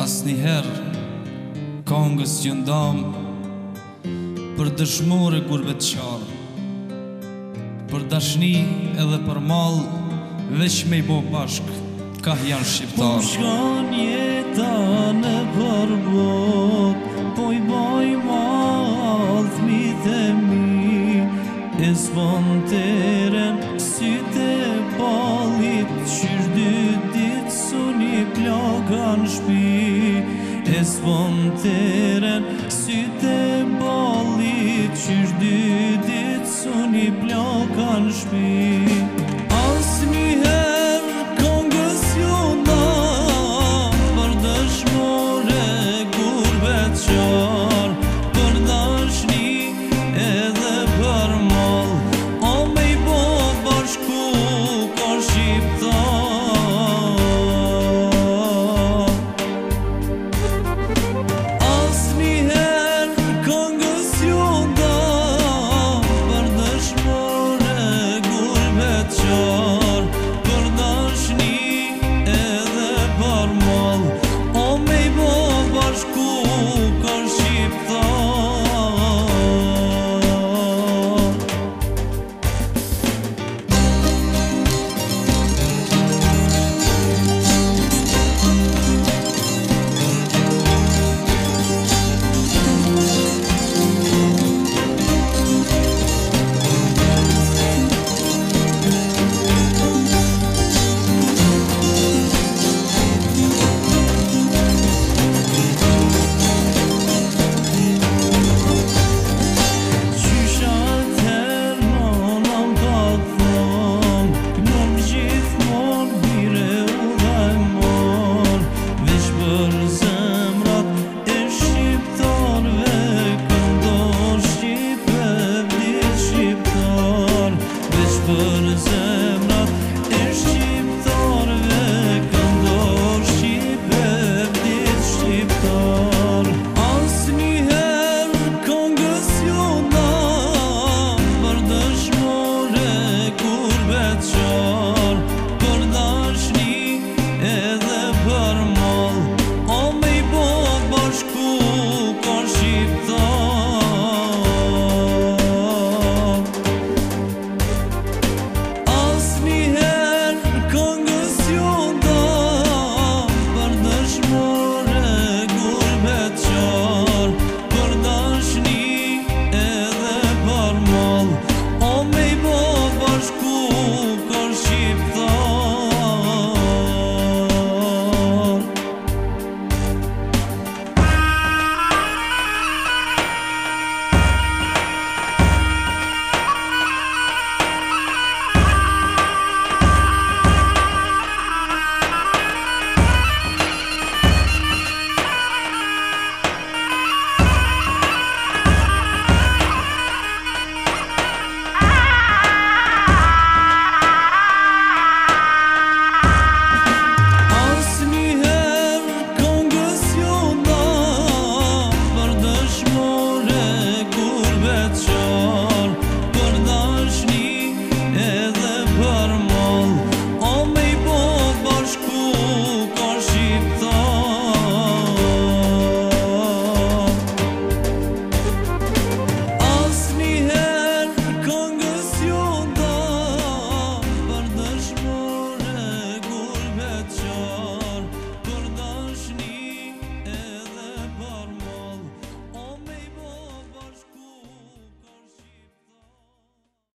Asniher kongës që ndam për dëshmore gurbet qarë, për dashni edhe për mal, veç me I bo bashk, ka janë shqiptar. Po shkon jeta në përbot, po I boj malë thmit e mi, e s'vonteren syte balit, qysh dy dit suni plaka në shpi, e s'vonteren syte balit, qysh dy dit suni plaka në shpi. Asniher kongës ju ndam për dëshmore gurbet qarë, për dashni edhe për mal, o me I bo bashku ka shqiptar. Asniher kongës ju ndam për dëshmore gurbet qarë, për dashni edhe për mal, o me I bo bashku ka shqiptar. Për